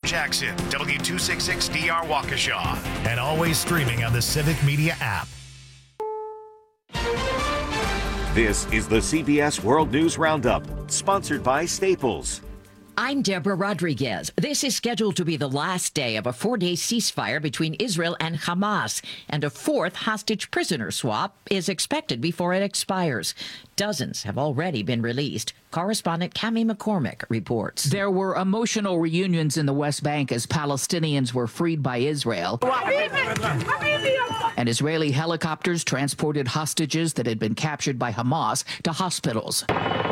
Jackson, W266DR Waukesha, and always streaming on the Civic Media app. This is the CBS World News Roundup, sponsored by Staples. I'm Deborah Rodriguez. This is scheduled to be the last day of a 4-day ceasefire between Israel and Hamas, and a fourth hostage prisoner swap is expected before it expires. Dozens have already been released. Correspondent Cami McCormick reports. There were emotional reunions in the West Bank as Palestinians were freed by Israel. And Israeli helicopters transported hostages that had been captured by Hamas to hospitals.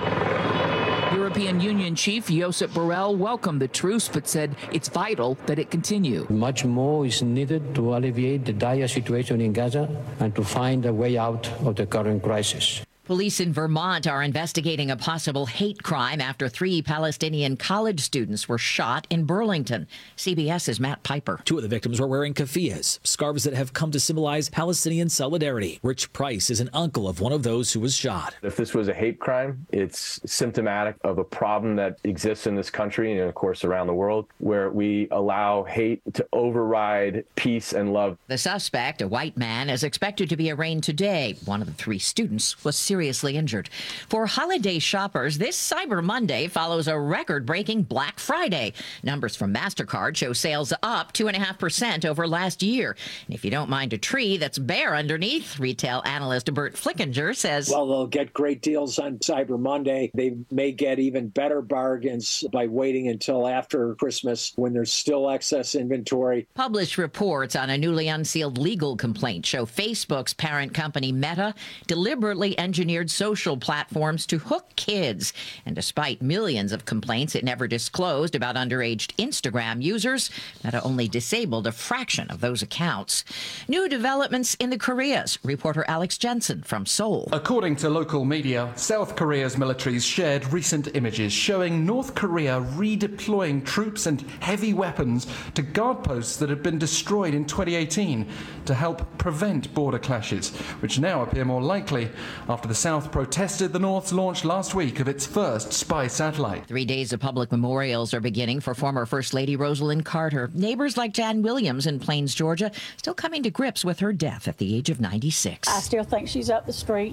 European Union Chief Josep Borrell welcomed the truce, but said it's vital that it continue. Much more is needed to alleviate the dire situation in Gaza and to find a way out of the current crisis. Police in Vermont are investigating a possible hate crime after 3 Palestinian college students were shot in Burlington. CBS's Matt Piper. 2 of the victims were wearing keffiyehs, scarves that have come to symbolize Palestinian solidarity. Rich Price is an uncle of one of those who was shot. If this was a hate crime, it's symptomatic of a problem that exists in this country and, of course, around the world, where we allow hate to override peace and love. The suspect, a white man, is expected to be arraigned today. One of the 3 students was seriously injured. For holiday shoppers, this Cyber Monday follows a record-breaking Black Friday. Numbers from MasterCard show sales up 2.5% over last year. And if you don't mind a tree that's bare underneath, retail analyst Bert Flickinger says, well, they'll get great deals on Cyber Monday. They may get even better bargains by waiting until after Christmas when there's still excess inventory. Published reports on a newly unsealed legal complaint show Facebook's parent company Meta deliberately engineered social platforms to hook kids. And despite millions of complaints it never disclosed about underage Instagram users, Meta only disabled a fraction of those accounts. New developments in the Koreas. Reporter Alex Jensen from Seoul. According to local media, South Korea's militaries shared recent images showing North Korea redeploying troops and heavy weapons to guard posts that had been destroyed in 2018 to help prevent border clashes, which now appear more likely after the South protested the North's launch last week of its first spy satellite. 3 days of public memorials are beginning for former First Lady Rosalind Carter. Neighbors like Jan Williams in Plains, Georgia, still coming to grips with her death at the age of 96. I still think she's up the street.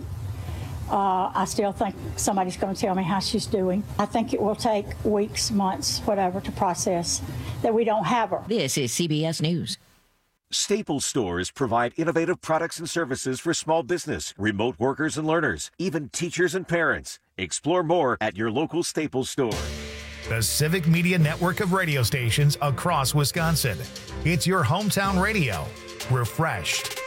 I still think somebody's going to tell me how she's doing. I think it will take weeks, months, whatever, to process that we don't have her. This is CBS News. Staples stores provide innovative products and services for small business, remote workers and learners, even teachers and parents. Explore more at your local Staples store. The Civic Media network of radio stations across Wisconsin. It's your hometown radio. Refreshed.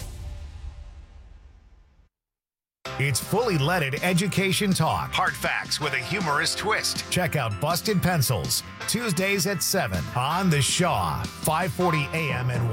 It's fully leaded education talk. Hard facts with a humorous twist. Check out Busted Pencils, Tuesdays at 7 on The Shaw, 540 AM and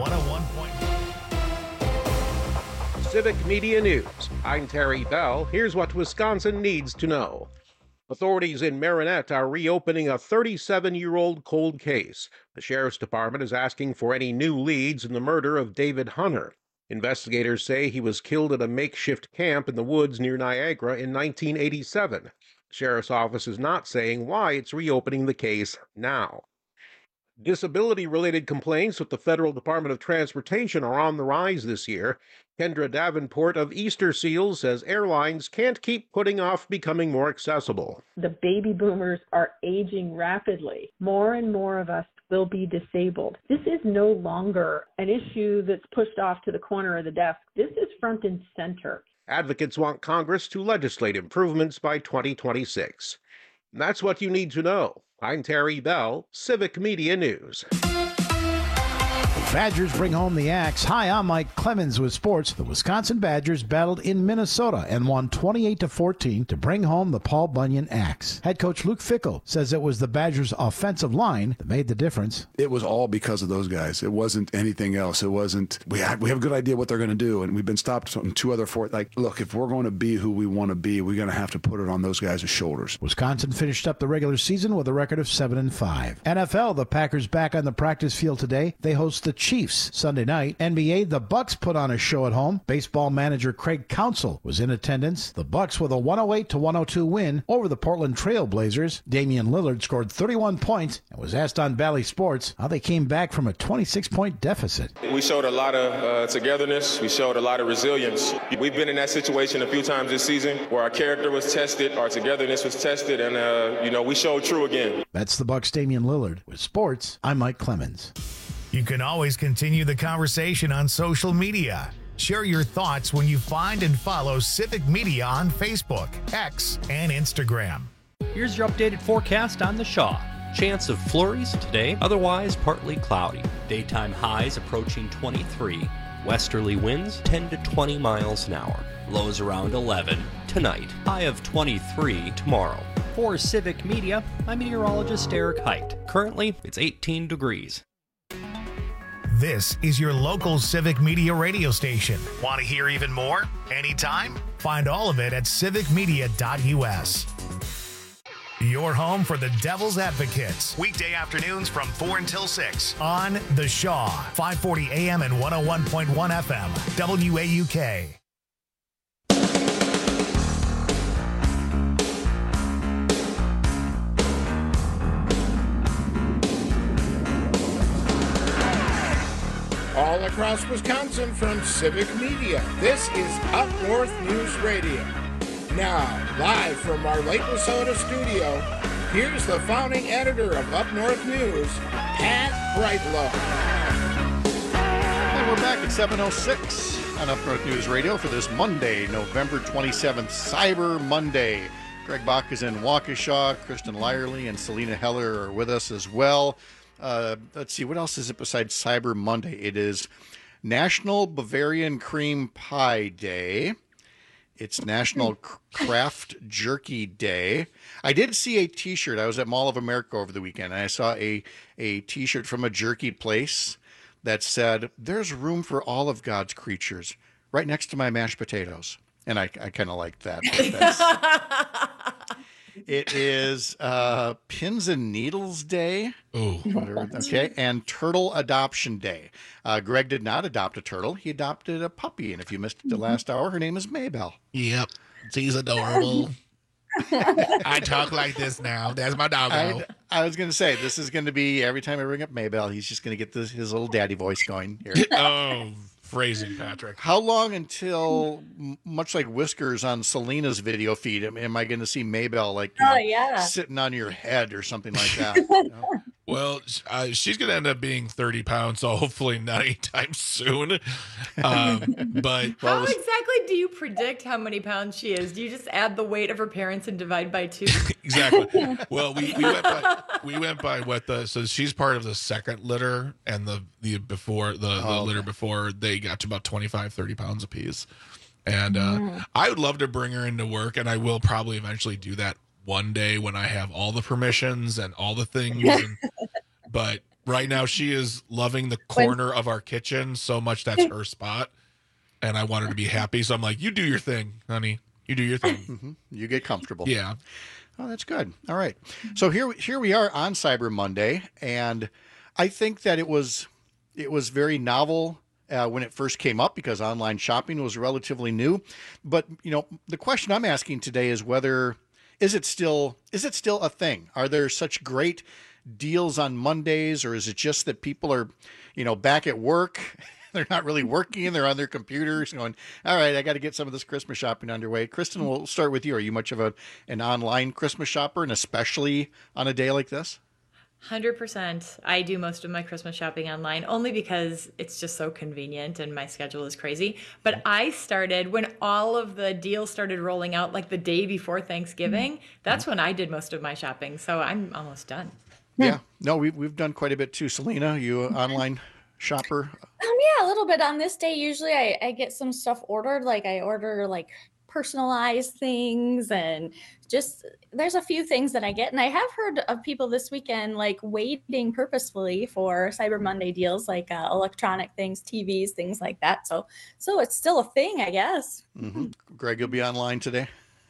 101.1. Civic Media News. I'm Terry Bell. Here's what Wisconsin needs to know. Authorities in Marinette are reopening a 37-year-old cold case. The Sheriff's Department is asking for any new leads in the murder of David Hunter. Investigators say he was killed at a makeshift camp in the woods near Niagara in 1987. The Sheriff's Office is not saying why it's reopening the case now. Disability-related complaints with the Federal Department of Transportation are on the rise this year. Kendra Davenport of Easter Seals says airlines can't keep putting off becoming more accessible. The baby boomers are aging rapidly. More and more of us will be disabled. This is no longer an issue that's pushed off to the corner of the desk. This is front and center. Advocates want Congress to legislate improvements by 2026. And that's what you need to know. I'm Terry Bell, Civic Media News. Badgers bring home the axe. Hi, I'm Mike Clemens with sports. The Wisconsin Badgers battled in Minnesota and won 28-14 to bring home the Paul Bunyan axe. Head coach Luke Fickell says it was the Badgers' offensive line that made the difference. It was all because of those guys. It wasn't anything else. It wasn't, we have a good idea what they're going to do, and we've been stopped on 2 other 4. Like, look, if we're going to be who we want to be, we're going to have to put it on those guys' shoulders. Wisconsin finished up the regular season with a record of 7-5. NFL, the Packers back on the practice field today. They host host the Chiefs Sunday night. NBA, the Bucks put on a show at home. Baseball manager Craig Counsell was in attendance. The Bucks with a 108-102 win over the Portland Trail Blazers. Damian Lillard scored 31 points and was asked on Bally Sports how they came back from a 26-point deficit. We showed a lot of togetherness. We showed a lot of resilience. We've been in that situation a few times this season where our character was tested, our togetherness was tested, and we showed true again. That's the Bucks' Damian Lillard. With sports, I'm Mike Clemens. You can always continue the conversation on social media. Share your thoughts when you find and follow Civic Media on Facebook, X, and Instagram. Here's your updated forecast on the Shaw. Chance of flurries today, otherwise partly cloudy. Daytime highs approaching 23. Westerly winds 10 to 20 miles an hour. Lows around 11 tonight. High of 23 tomorrow. For Civic Media, I'm meteorologist Eric Height. Currently, it's 18 degrees. This is your local Civic Media radio station. Want to hear even more? Anytime? Find all of it at civicmedia.us. Your home for the Devil's Advocates. Weekday afternoons from 4 until 6 on The Shaw, 540 AM and 101.1 FM, WAUK. All across Wisconsin from Civic Media, this is Up North News Radio. Now, live from our Lake Wissota studio, here's the founding editor of Up North News, Pat Brightlow. And we're back at 7:06 on Up North News Radio for this Monday, November 27th, Cyber Monday. Greg Bach is in Waukesha, Kristen Lyerly and Selena Heller are with us as well. Let's see, what else is it besides Cyber Monday? It is National Bavarian Cream Pie Day. It's National Craft Jerky Day. I did see a T-shirt. I was at Mall of America over the weekend, and I saw a T-shirt from a jerky place that said, "There's room for all of God's creatures," right next to my mashed potatoes. And I kind of liked that. It is Pins and Needles Day. Oh, okay, and Turtle Adoption Day. Greg did not adopt a turtle; he adopted a puppy. And if you missed the last hour, her name is Maybell. Yep, she's adorable. I talk like this now. That's my doggo. I was going to say, this is going to be every time I bring up Maybell, he's just going to get his little daddy voice going here. Oh. Phrasing, Patrick. How long until, much like Whiskers on Selena's video feed, am I going to see Maybell sitting on your head or something like that? You know? Well, she's going to end up being 30 pounds, so hopefully not anytime soon. But how exactly do you predict how many pounds she is? Do you just add the weight of her parents and divide by 2? Exactly. Well, we went by what so she's part of the second litter, and the litter before they got to about 25, 30 pounds apiece. And I would love to bring her into work, and I will probably eventually do that one day when I have all the permissions and all the things. But right now she is loving the corner of our kitchen so much. That's her spot. And I want her to be happy. So I'm like, you do your thing, honey. You do your thing. Mm-hmm. You get comfortable. Yeah. Oh, that's good. All right. So here we are on Cyber Monday. And I think that it was very novel when it first came up because online shopping was relatively new. But, the question I'm asking today is is it still a thing? Are there such great deals on Mondays, or is it just that people are, back at work? They're not really working. They're on their computers going, all right, I got to get some of this Christmas shopping underway. Kristen, we'll start with you. Are you much of an online Christmas shopper, and especially on a day like this? 100%. I do most of my Christmas shopping online only because it's just so convenient and my schedule is crazy. But I started when all of the deals started rolling out, like the day before Thanksgiving. That's when I did most of my shopping. So I'm almost done. Yeah. No, we've done quite a bit too. Selena, you an online shopper? Yeah, a little bit on this day. Usually I get some stuff ordered. Like I order personalized things, and just there's a few things that I get. And I have heard of people this weekend waiting purposefully for Cyber Monday deals, electronic things, TVs, things like that. So it's still a thing, I guess. Mm-hmm. Greg, you'll be online today?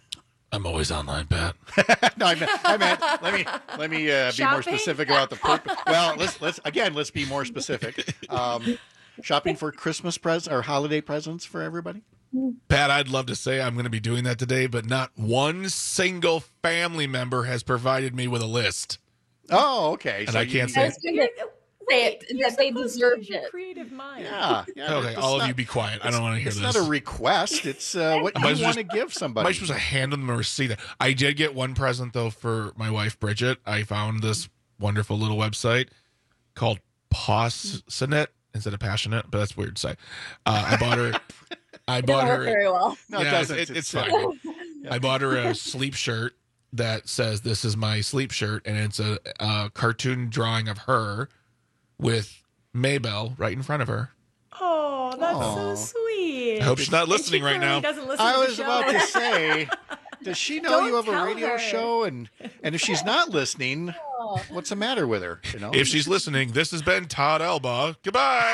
I'm always online, Pat. No, I meant let me be more specific about the purpose. Well, let's be more specific. Shopping for Christmas presents or holiday presents for everybody. Pat, I'd love to say I'm going to be doing that today, but not one single family member has provided me with a list. Oh, okay. And I can't say that they deserved it. Creative mind. Yeah. Okay, all of you be quiet. I don't want to hear this. It's not a request. It's what you want to give somebody. Am I supposed to hand them a receipt? I did get one present, though, for my wife, Bridget. I found this wonderful little website called Passionate instead of Passionate, but that's weird to say. I bought her... very well. No, it doesn't. It's fine. I bought her a sleep shirt that says, "This is my sleep shirt," and it's a cartoon drawing of her with Maybell right in front of her. Oh, that's so sweet. I hope she's not listening right now. I was about to say, does she know you have a radio show? And if she's not listening, what's the matter with her? You know, if she's listening, this has been Todd Elba. Goodbye.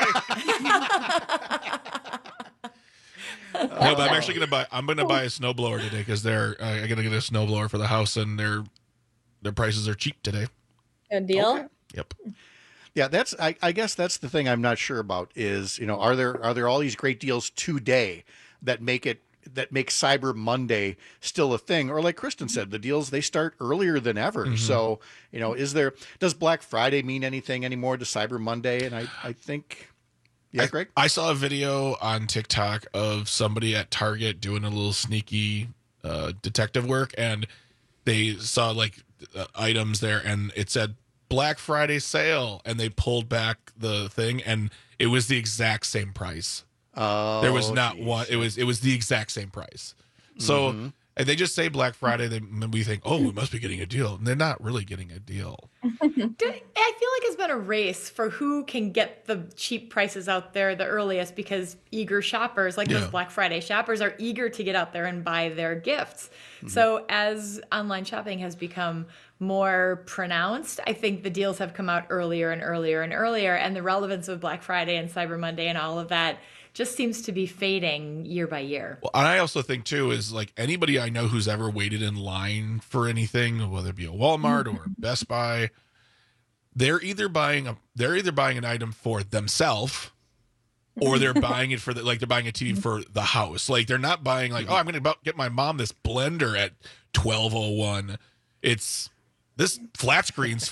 No, but I'm actually gonna buy a snowblower today because I'm gonna get a snowblower for the house and their prices are cheap today. Good deal. Okay. Yep. Yeah, I guess that's the thing I'm not sure about is, are there all these great deals today that make Cyber Monday still a thing? Or like Kristen said, the deals, they start earlier than ever. Mm-hmm. So, does Black Friday mean anything anymore to Cyber Monday? And I think, Greg? I saw a video on TikTok of somebody at Target doing a little sneaky detective work, and they saw items there and it said Black Friday sale, and they pulled back the thing and it was the exact same price. Oh, there was not one. It was the exact same price. So and they just say Black Friday. We think, oh, we must be getting a deal, and they're not really getting a deal. I feel like it's been a race for who can get the cheap prices out there the earliest, because eager shoppers, those Black Friday shoppers, are eager to get out there and buy their gifts. Mm-hmm. So as online shopping has become more pronounced, I think the deals have come out earlier and earlier and earlier, and the relevance of Black Friday and Cyber Monday and all of that just seems to be fading year by year. Well, and I also think too is anybody I know who's ever waited in line for anything, whether it be a Walmart or a Best Buy, they're either buying an item for themselves, or they're buying it for they're buying a TV for the house. They're not buying I'm going to get my mom this blender at $12.01. It's this flat screen's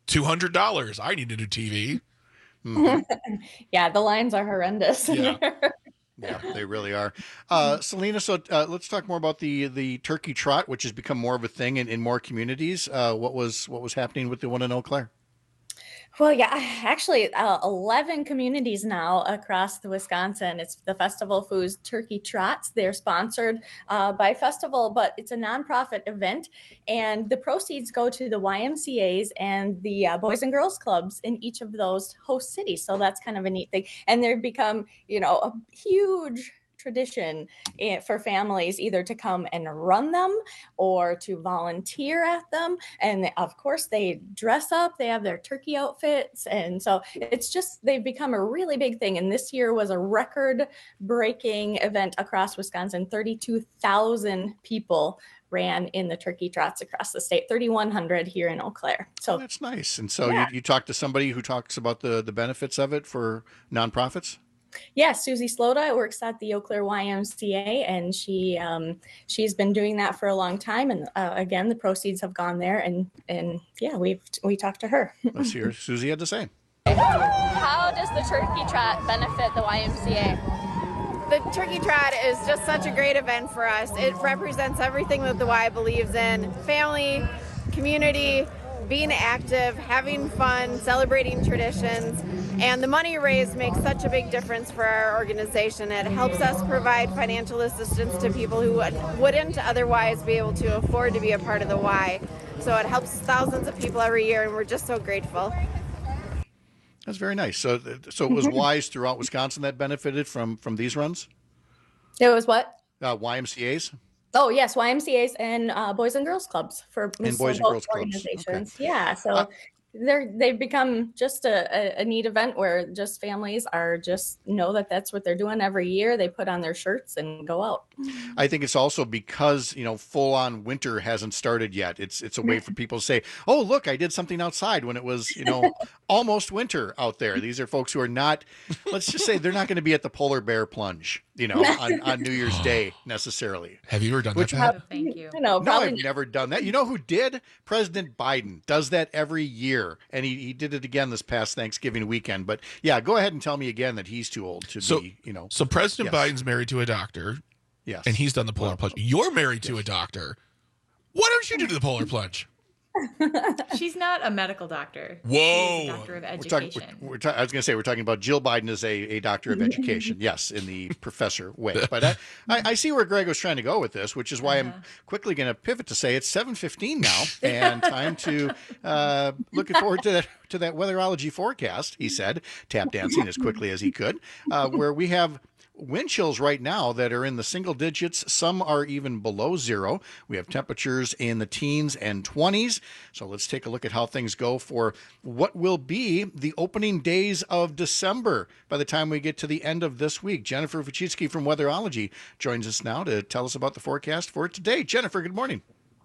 $200. I need a new TV. Mm-hmm. Yeah, the lines are horrendous. Yeah. Yeah, they really are. Selena, so let's talk more about the turkey trot, which has become more of a thing in more communities. What was happening with the one in Eau Claire? Well, yeah, actually 11 communities now across the Wisconsin. It's the Festival Foods Turkey Trots. They're sponsored by Festival, but it's a nonprofit event, and the proceeds go to the YMCAs and the Boys and Girls Clubs in each of those host cities. So that's kind of a neat thing. And they've become, a huge tradition for families either to come and run them or to volunteer at them. And of course they dress up, they have their turkey outfits. And so they've become a really big thing. And this year was a record breaking event across Wisconsin. 32,000 people ran in the turkey trots across the state, 3,100 here in Eau Claire. So that's nice. And so you talked to somebody who talks about the benefits of it for nonprofits? Yeah, Susie Slota works at the Eau Claire YMCA, and she's been doing that for a long time. And again, the proceeds have gone there, and yeah, we talked to her. Let's hear what Susie had to say. How does the turkey trot benefit the YMCA? The Turkey Trot is just such a great event for us. It represents everything that the Y believes in: family, community, being active, having fun, celebrating traditions. And the money raised makes such a big difference for our organization. It helps us provide financial assistance to people who wouldn't otherwise be able to afford to be a part of the Y. So it helps thousands of people every year, and we're just so grateful. That's very nice. So it was Ys throughout Wisconsin that benefited from these runs? It was what? YMCAs? Oh, yes, YMCAs and Boys and Girls Clubs for Boys and Girls Clubs. Okay. Yeah, so they've become just a neat event where just families are just know that that's what they're doing every year. They put on their shirts and go out. I think it's also because, full on winter hasn't started yet. It's a way for people to say, oh, look, I did something outside when it was, almost winter out there. These are folks who are not, let's just say they're not going to be at the polar bear plunge, on New Year's Day necessarily. Have you ever done that? Thank you. No, I've never done that. You know who did? President Biden does that every year. And he did it again this past Thanksgiving weekend. But yeah, go ahead and tell me again that he's too old to be, So President Biden's married to a doctor. Yes. And he's done the polar plunge. You're married to a doctor. Why don't you do the polar plunge? She's not a medical doctor. Whoa. She's a doctor of education. I was going to say, we're talking about Jill Biden as a doctor of education. Yes, in the professor way. But I see where Greg was trying to go with this, which is why I'm quickly going to pivot to say it's 7:15 now and time to looking forward to that weatherology forecast, he said, tap dancing as quickly as he could, where we have wind chills right now that are in the single digits. Some are even below zero. We have temperatures in the teens and 20s. So let's take a look at how things go for what will be the opening days of December by the time we get to the end of this week. Jennifer Vuchitsky from Weatherology joins us now to tell us about the forecast for today. Jennifer, good morning.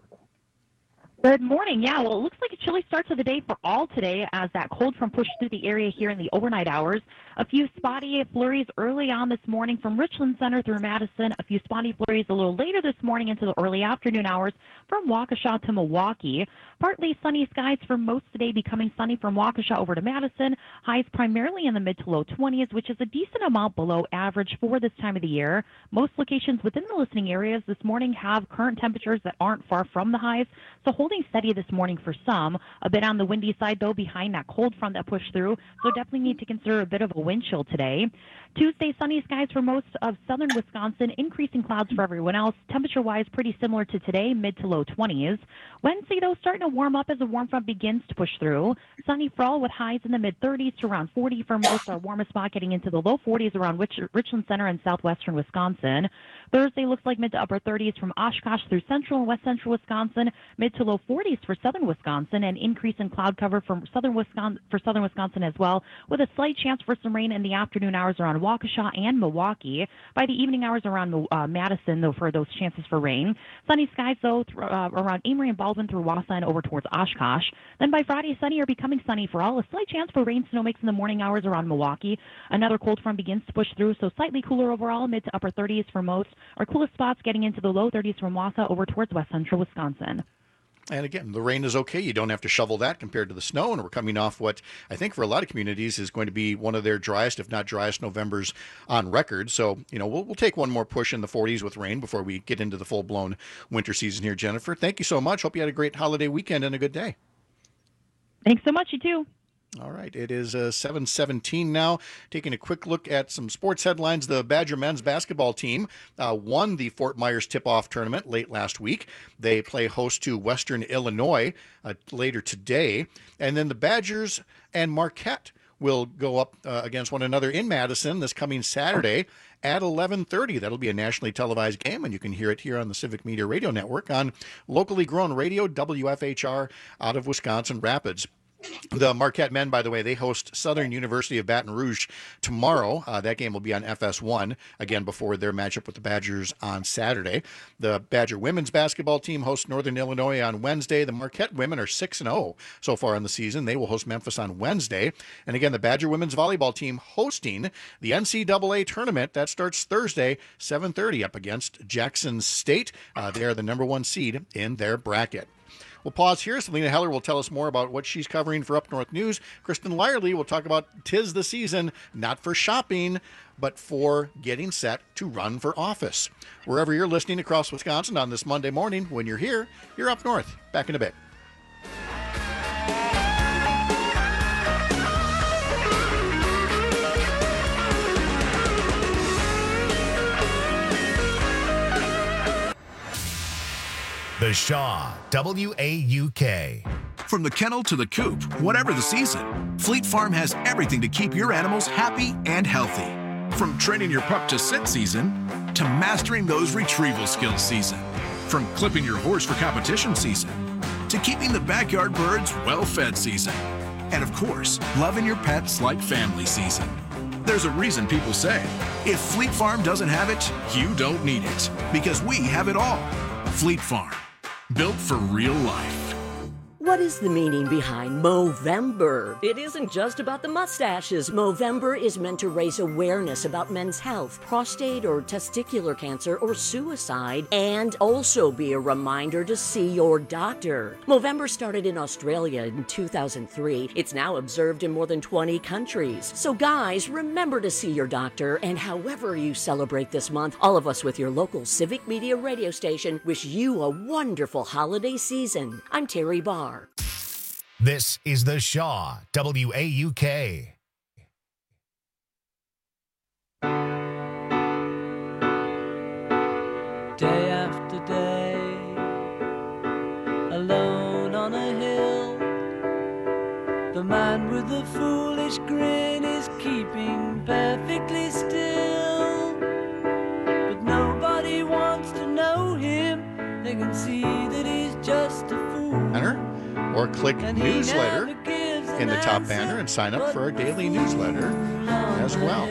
Good morning. Yeah, well, it looks like a chilly start to the day for all today as that cold front pushed through the area here in the overnight hours. A few spotty flurries early on this morning from Richland Center through Madison. A few spotty flurries a little later this morning into the early afternoon hours from Waukesha to Milwaukee. Partly sunny skies for most today, becoming sunny from Waukesha over to Madison. Highs primarily in the mid to low 20s, which is a decent amount below average for this time of the year. Most locations within the listening areas this morning have current temperatures that aren't far from the highs, so holding steady this morning for some. A bit on the windy side, though, behind that cold front that pushed through, so definitely need to consider a bit of a wind chill today. Tuesday, sunny skies for most of southern Wisconsin, increasing clouds for everyone else. Temperature-wise, pretty similar to today, mid to low 20s. Wednesday, though, starting to warm up as the warm front begins to push through. Sunny for all with highs in the mid-30s to around 40 for most. Our warmest spot getting into the low 40s around Richland Center and southwestern Wisconsin. Thursday looks like mid to upper 30s from Oshkosh through central and west central Wisconsin, mid to low 40s for southern Wisconsin, and increase in cloud cover from southern Wisconsin as well, with a slight chance for some rain in the afternoon hours around Waukesha and Milwaukee. By the evening hours around Madison, though, for those chances for rain. Sunny skies, though, around Amory and Baldwin through Wausau and over towards Oshkosh. Then by Friday, sunny or becoming sunny for all. A slight chance for rain, snow mix in the morning hours around Milwaukee. Another cold front begins to push through, so slightly cooler overall, mid to upper 30s for most. Our coolest spots getting into the low 30s from Wausau over towards west central Wisconsin. And again, the rain is okay. You don't have to shovel that compared to the snow. And we're coming off what I think for a lot of communities is going to be one of their driest, if not driest, Novembers on record. So, we'll take one more push in the 40s with rain before we get into the full-blown winter season here, Jennifer. Thank you so much. Hope you had a great holiday weekend and a good day. Thanks so much. You too. All right, it is 7:17 now. Taking a quick look at some sports headlines. The Badger men's basketball team won the Fort Myers tip-off tournament late last week. They play host to Western Illinois later today. And then the Badgers and Marquette will go up against one another in Madison this coming Saturday at 11:30. That'll be a nationally televised game, and you can hear it here on the Civic Media Radio Network on locally grown radio, WFHR, out of Wisconsin Rapids. The Marquette men, by the way, they host Southern University of Baton Rouge tomorrow. That game will be on FS1, again, before their matchup with the Badgers on Saturday. The Badger women's basketball team hosts Northern Illinois on Wednesday. The Marquette women are 6-0 so far in the season. They will host Memphis on Wednesday. And again, the Badger women's volleyball team hosting the NCAA tournament. That starts Thursday, 7:30, up against Jackson State. They are the number one seed in their bracket. We'll pause here. Selena Heller will tell us more about what she's covering for Up North News. Kristen Lyerly will talk about 'tis the season, not for shopping, but for getting set to run for office. Wherever you're listening across Wisconsin on this Monday morning, when you're here, you're Up North. Back in a bit. The Shaw, WAUK. From the kennel to the coop, whatever the season, Fleet Farm has everything to keep your animals happy and healthy. From training your pup to sit season, to mastering those retrieval skills season. From clipping your horse for competition season, to keeping the backyard birds well-fed season. And of course, loving your pets like family season. There's a reason people say, if Fleet Farm doesn't have it, you don't need it. Because we have it all. Fleet Farm, built for real life. What is the meaning behind Movember? It isn't just about the mustaches. Movember is meant to raise awareness about men's health, prostate or testicular cancer, or suicide, and also be a reminder to see your doctor. Movember started in Australia in 2003. It's now observed in more than 20 countries. So guys, remember to see your doctor, and however you celebrate this month, all of us with your local Civic Media radio station wish you a wonderful holiday season. I'm Terry Barr. This is The Shaw, WAUK. Day after day, alone on a hill, the man with the foolish grin is keeping perfectly still. But nobody wants to know him, they can see that he's just a fool. Or click newsletter in the top banner and sign up for our daily newsletter as well.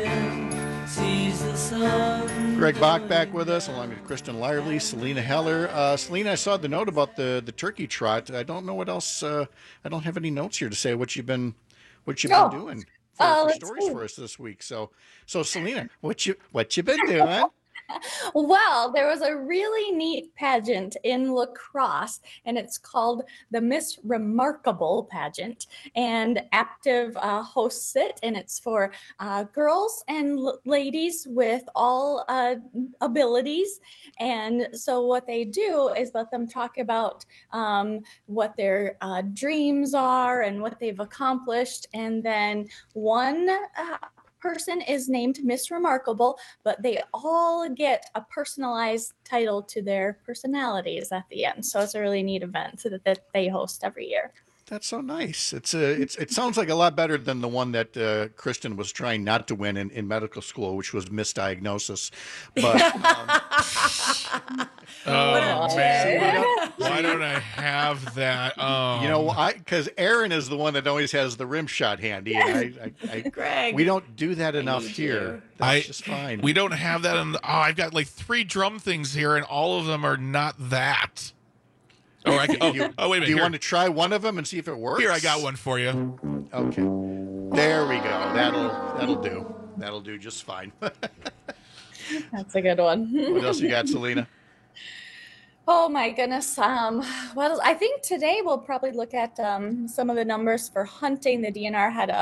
Greg Bach back with us, along with Kristen Lyerly, Selena Heller. Selena, I saw the note about the turkey trot. I don't know what else. I don't have any notes here to say what you've been doing for stories for us this week. So Selena, what you been doing? Well, there was a really neat pageant in La Crosse, and it's called the Miss Remarkable pageant. And Active hosts it, and it's for girls and ladies with all abilities. And so what they do is let them talk about what their dreams are and what they've accomplished. And then one person is named Miss Remarkable, but they all get a personalized title to their personalities at the end. So it's a really neat event that they host every year. That's so nice. It sounds like a lot better than the one that Kristen was trying not to win in medical school, which was misdiagnosis. But oh man, why don't I have that? You know, because Aaron is the one that always has the rim shot handy, and Greg, we don't do that enough here. That's just fine. We don't have that. I've got like 3 drum things here, and all of them are not that. Oh, wait a minute. Do you want to try one of them and see if it works? Here, I got one for you. Okay, there we go. That'll do. That'll do just fine. That's a good one. What else you got, Selena? Oh my goodness. Well, I think today we'll probably look at some of the numbers for hunting. The DNR had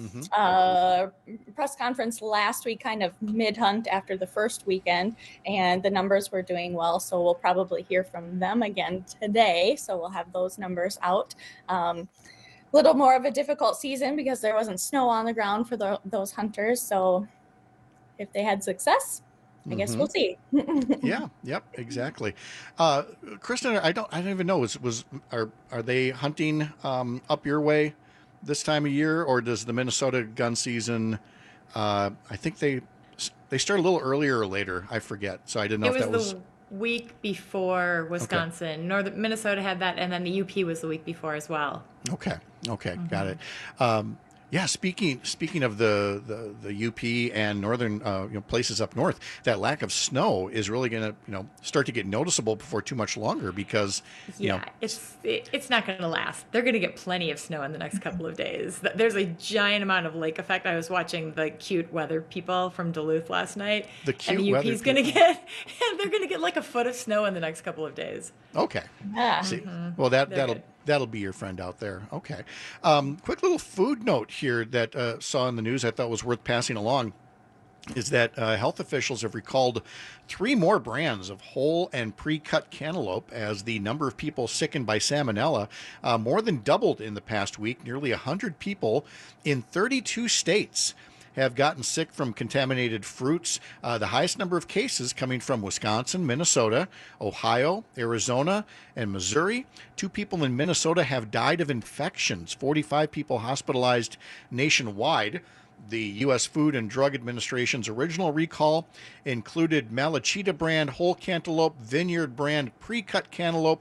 a press conference last week, kind of mid-hunt after the first weekend, and the numbers were doing well. So we'll probably hear from them again today. So we'll have those numbers out. Little more of a difficult season because there wasn't snow on the ground for those hunters. So if they had success, I guess we'll see. Yeah. Yep. Exactly. Kristen, I don't even know. Are they hunting up your way this time of year, or does the Minnesota gun season? I think they start a little earlier or later. I forget. So I didn't know if that was the week before Wisconsin. Okay. Northern Minnesota had that, and then the UP was the week before as well. Okay. Got it. Yeah, speaking of the UP and northern places up north, that lack of snow is really going to start to get noticeable before too much longer because it's not going to last. They're going to get plenty of snow in the next couple of days. There's a giant amount of lake effect. I was watching the cute weather people from Duluth last night. The cute and the weather UP's going to get they're going to get like a foot of snow in the next couple of days. Okay. Yeah. See, well that'll be your friend out there. Okay. Quick little food note here that saw in the news I thought was worth passing along is that health officials have recalled 3 more brands of whole and pre-cut cantaloupe as the number of people sickened by salmonella more than doubled in the past week. Nearly 100 people in 32 states have gotten sick from contaminated fruits. The highest number of cases coming from Wisconsin, Minnesota, Ohio, Arizona, and Missouri. 2 people in Minnesota have died of infections. 45 people hospitalized nationwide. The U.S. Food and Drug Administration's original recall included Malachita brand whole cantaloupe, Vineyard brand pre-cut cantaloupe,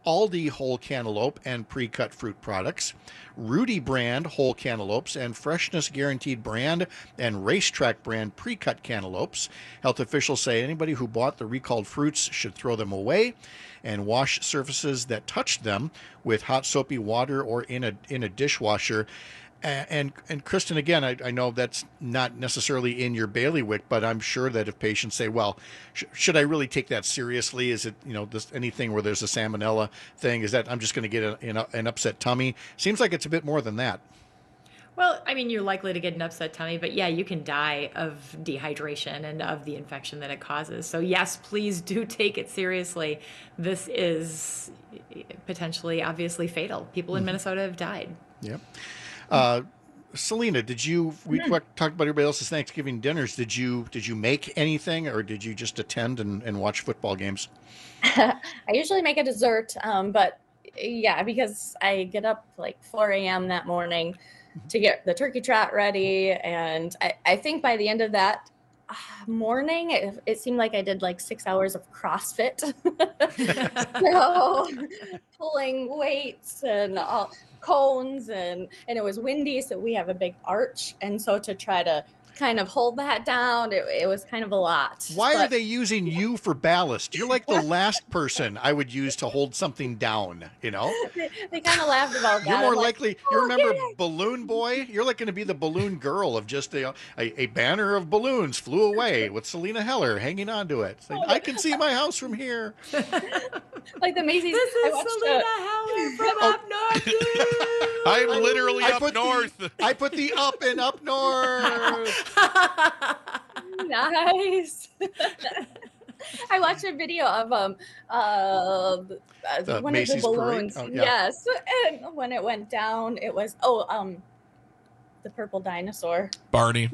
Aldi whole cantaloupe and pre-cut fruit products, Rudy brand whole cantaloupes and Freshness Guaranteed brand and Racetrack brand pre-cut cantaloupes. Health officials say anybody who bought the recalled fruits should throw them away and wash surfaces that touched them with hot soapy water or in a dishwasher. And Kristen, again, I know that's not necessarily in your bailiwick, but I'm sure that if patients say, well, should I really take that seriously? Is it, anything where there's a salmonella thing? Is that I'm just going to get an upset tummy? Seems like it's a bit more than that. Well, I mean, you're likely to get an upset tummy, but yeah, you can die of dehydration and of the infection that it causes. So yes, please do take it seriously. This is potentially, obviously fatal. People in Minnesota have died. Yep. Selena, we talked about everybody else's Thanksgiving dinners. Did you make anything, or did you just attend and watch football games? I usually make a dessert, but yeah, because I get up like 4 a.m. that morning to get the turkey trot ready, and I think by the end of that morning, it seemed like I did like 6 hours of CrossFit. So pulling weights and all cones, and it was windy, so we have a big arch, and so to try to kind of hold that down, it was kind of a lot. Why are they using you for ballast? You're like the last person I would use to hold something down, They kind of laughed about that. You're more likely, you remember Balloon Boy? You're like going to be the balloon girl of just a banner of balloons flew away with Selena Heller hanging onto it. It's like, I can see my house from here. Like the Macy's. This is Selena Heller from up north. I'm literally up north. I put the up and up north. Nice. I watched a video of one Macy's of the balloons. Parade? Oh, yeah. Yes, and when it went down, it was the purple dinosaur. Barney.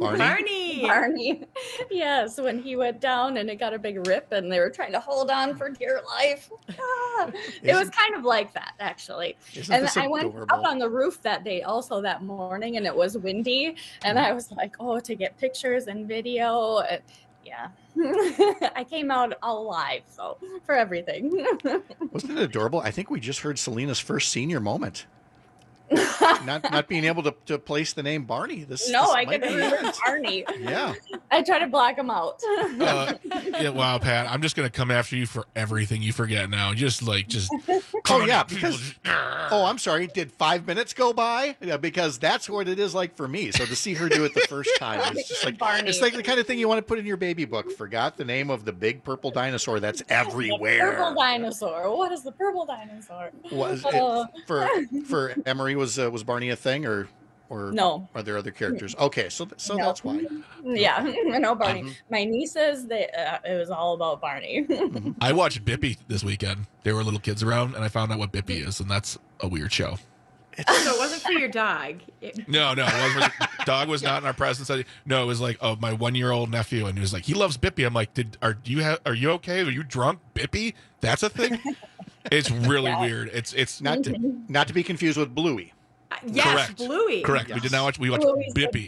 Yes, when he went down and it got a big rip, and they were trying to hold on for dear life. It was kind of like that, actually. And I went up on the roof that day, also that morning, and it was windy, and I was like, to get pictures and video. Yeah. I came out alive, so for everything. Wasn't it adorable? I think we just heard Selena's first senior moment. not being able to place the name Barney. I could remember Barney. Yeah. I try to block him out. Wow, Pat, I'm just going to come after you for everything you forget now. Just. Because. I'm sorry. Did 5 minutes go by? Yeah, because that's what it is like for me. So to see her do it the first time, it's just like Barney. It's like the kind of thing you want to put in your baby book. Forgot the name of the big purple dinosaur that's everywhere. Purple dinosaur. What is the purple dinosaur? Was it for Emery? Was Barney a thing, or no? Are there other characters? Okay, so no. That's why. Yeah, no Barney. My nieces, it was all about Barney. I watched Bippy this weekend. There were little kids around, and I found out what Bippy is, and that's a weird show. So it wasn't for your dog. No, it wasn't. Dog was not in our presence. No, it was like my 1-year-old nephew, and he was like, he loves Bippy. I'm like, are you okay? Are you drunk? Bippy? That's a thing. It's really weird. It's not to be confused with Bluey. Yes, correct. Bluey. Correct. Yes. We did not watch. We watched Bluey's Bippy.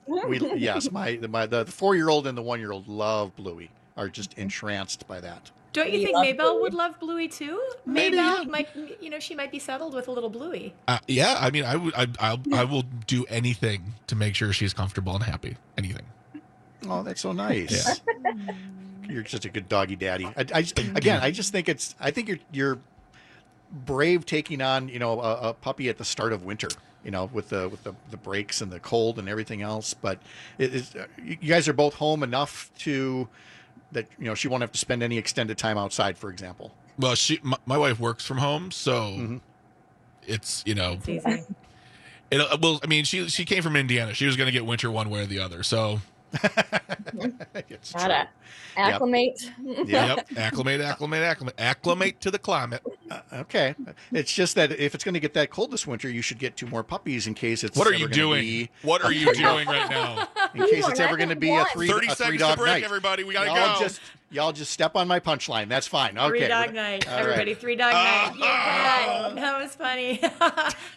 The 4-year-old and the 1-year-old love Bluey. Are just entranced by that. Don't you think Maybelle would love Bluey too? Maybelle might, she might be settled with a little Bluey. Yeah, I mean, I will do anything to make sure she's comfortable and happy. Anything. Oh, that's so nice. Yeah. You're such a good doggy daddy. I just think I think you're brave taking on, a puppy at the start of winter, with the breaks and the cold and everything else. But you guys are both home enough that she won't have to spend any extended time outside, for example. Well, my wife works from home, so it's It's easy. Well, I mean, she came from Indiana. She was going to get winter one way or the other. So it's gotta acclimate. Yep. Acclimate to the climate. Okay. It's just that if it's going to get that cold this winter, you should get 2 more puppies in case it's. What are you doing? What are you doing right now? In case it's ever going to be a 30-second break, everybody. We gotta go. Y'all just step on my punchline. That's fine. Okay. 3-dog night, everybody. Right. 3-dog night. Yeah, that was funny.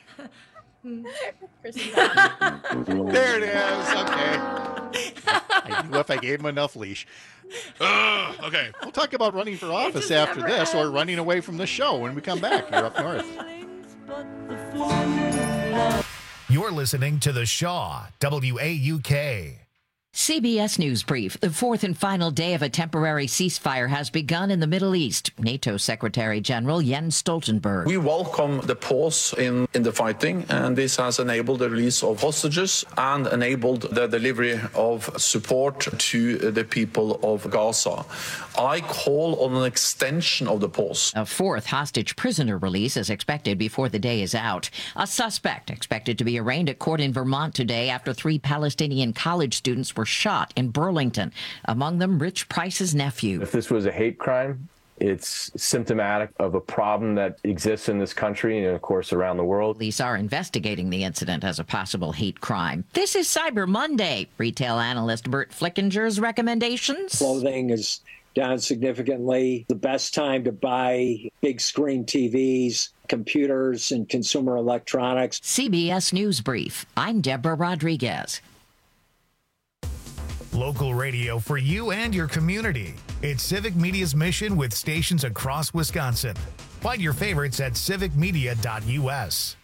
There it is. Okay. if I gave him enough leash. Okay. We'll talk about running for office after this or running away from the show when we come back here up north. You're listening to The Shaw, WAUK. CBS News Brief. The fourth and final day of a temporary ceasefire has begun in the Middle East. NATO Secretary General Jens Stoltenberg. We welcome the pause in the fighting, and this has enabled the release of hostages and enabled the delivery of support to the people of Gaza. I call on an extension of the pause. A fourth hostage prisoner release is expected before the day is out. A suspect expected to be arraigned at court in Vermont today after 3 Palestinian college students were shot in Burlington, among them Rich Price's nephew. If this was a hate crime, it's symptomatic of a problem that exists in this country and, of course, around the world. Police are investigating the incident as a possible hate crime. This is Cyber Monday. Retail analyst Bert Flickinger's recommendations. Clothing is down significantly. The best time to buy big screen TVs, computers, and consumer electronics. CBS News Brief. I'm Deborah Rodriguez. Local radio for you and your community. It's Civic Media's mission with stations across Wisconsin. Find your favorites at civicmedia.us.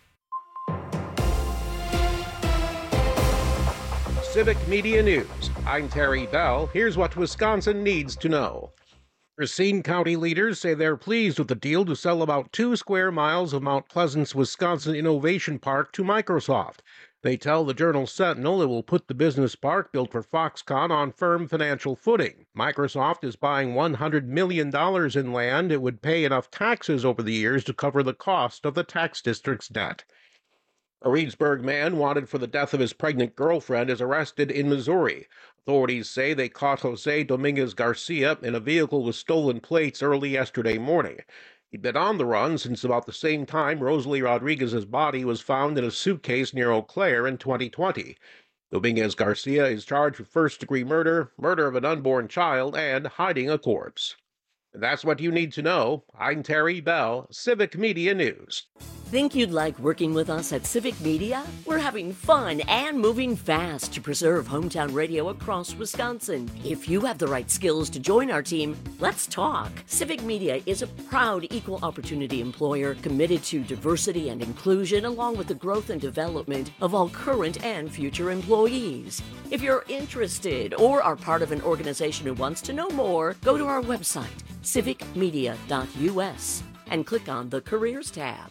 Civic Media News. I'm Terry Bell. Here's what Wisconsin needs to know. Racine County leaders say they're pleased with the deal to sell about 2 square miles of Mount Pleasant's Wisconsin Innovation Park to Microsoft. They tell the Journal-Sentinel it will put the business park built for Foxconn on firm financial footing. Microsoft is buying $100 million in land. It would pay enough taxes over the years to cover the cost of the tax district's debt. A Reedsburg man wanted for the death of his pregnant girlfriend is arrested in Missouri. Authorities say they caught Jose Dominguez Garcia in a vehicle with stolen plates early yesterday morning. He'd been on the run since about the same time Rosalie Rodriguez's body was found in a suitcase near Eau Claire in 2020. Dominguez Garcia is charged with first-degree murder, murder of an unborn child, and hiding a corpse. And that's what you need to know. I'm Terry Bell, Civic Media News. Think you'd like working with us at Civic Media? We're having fun and moving fast to preserve hometown radio across Wisconsin. If you have the right skills to join our team, let's talk. Civic Media is a proud equal opportunity employer committed to diversity and inclusion along with the growth and development of all current and future employees. If you're interested or are part of an organization who wants to know more, go to our website, civicmedia.us, and click on the Careers tab.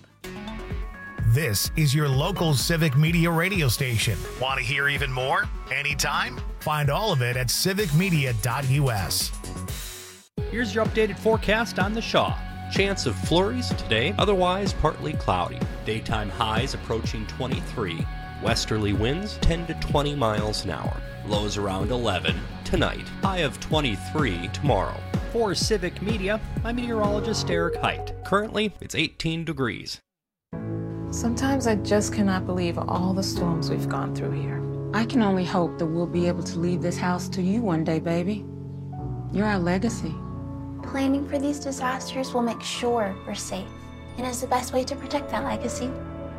This is your local Civic Media radio station. Want to hear even more? Anytime? Find all of it at civicmedia.us. Here's your updated forecast on the Shaw. Chance of flurries today, otherwise partly cloudy. Daytime highs approaching 23. Westerly winds 10 to 20 miles an hour. Lows around 11 tonight. High of 23 tomorrow. For Civic Media, I'm meteorologist Eric Height. Currently, it's 18 degrees. Sometimes I just cannot believe all the storms we've gone through here. I can only hope that we'll be able to leave this house to you one day, baby. You're our legacy. Planning for these disasters will make sure we're safe, and is the best way to protect that legacy.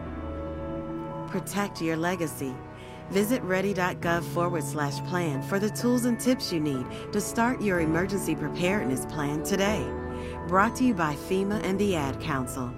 Protect your legacy. Visit ready.gov/plan for the tools and tips you need to start your emergency preparedness plan today. Brought to you by FEMA and the Ad Council.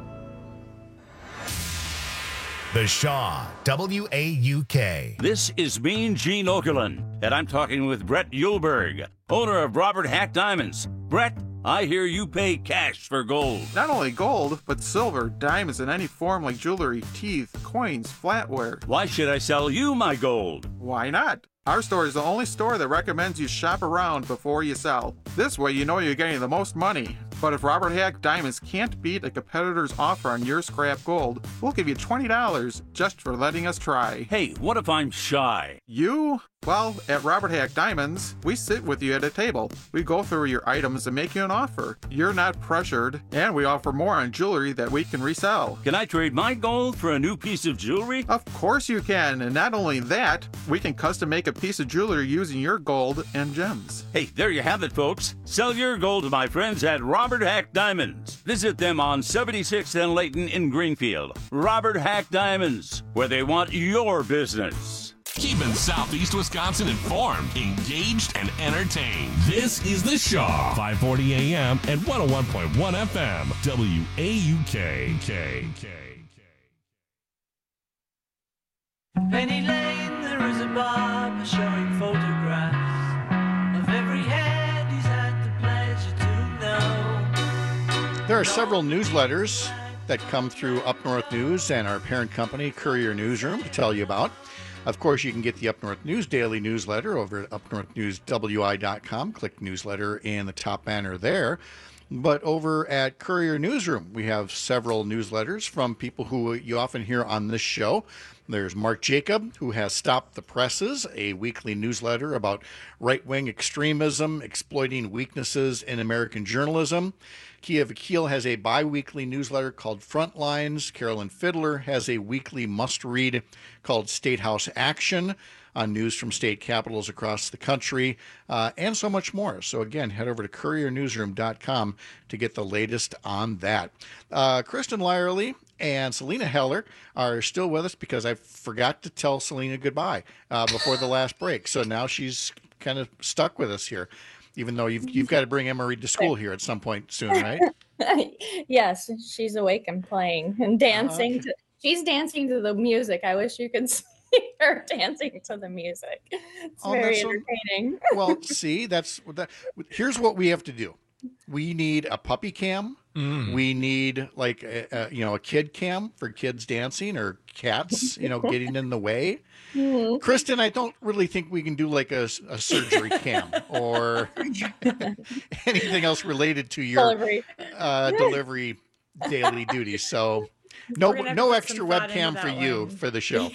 The Shaw, WAUK. This is Mean Gene Okerlund, and I'm talking with Brett Yulberg, owner of Robert Hack Diamonds. Brett, I hear you pay cash for gold. Not only gold, but silver, diamonds in any form like jewelry, teeth, coins, flatware. Why should I sell you my gold? Why not? Our store is the only store that recommends you shop around before you sell. This way you know you're getting the most money. But if Robert Hack Diamonds can't beat a competitor's offer on your scrap gold, we'll give you $20 just for letting us try. Hey, what if I'm shy? You? Well, at Robert Hack Diamonds, we sit with you at a table. We go through your items and make you an offer. You're not pressured, and we offer more on jewelry that we can resell. Can I trade my gold for a new piece of jewelry? Of course you can, and not only that, we can custom make a piece of jewelry using your gold and gems. Hey, there you have it, folks. Sell your gold to my friends at Robert Hack Diamonds. Visit them on 76th and Layton in Greenfield. Robert Hack Diamonds, where they want your business. Keeping Southeast Wisconsin informed, engaged, and entertained. This is The Shaw, 540 AM and 101.1 FM, WAUK. Penny Lane, there is a barber showing photographs of every head he's had the pleasure to know. There are several newsletters that come through Up North News and our parent company, Courier Newsroom, to tell you about. Of course, you can get the Up North News daily newsletter over at upnorthnewswi.com. Click newsletter in the top banner there. But over at Courier Newsroom, we have several newsletters from people who you often hear on this show. There's Mark Jacob, who has Stop the Presses, a weekly newsletter about right-wing extremism, exploiting weaknesses in American journalism. Kia Vakil has a bi-weekly newsletter called Frontlines. Carolyn Fiddler has a weekly must-read called State House Action, on news from state capitals across the country, and so much more. So again, head over to couriernewsroom.com to get the latest on that. Kristen Lyerly and Selena Heller are still with us because I forgot to tell Selena goodbye before the last break. So now she's kind of stuck with us here, even though you've got to bring Emery to school here at some point soon, right? Yes, she's awake and playing and dancing. She's dancing to the music. I wish you could see her dancing to the music. It's very entertaining. Well, see, here's what we have to do. We need a puppy cam. We need like a kid cam for kids dancing or cats, getting in the way. Kristen, I don't really think we can do like a surgery cam or anything else related to your delivery daily duties. So no extra webcam for you for the show.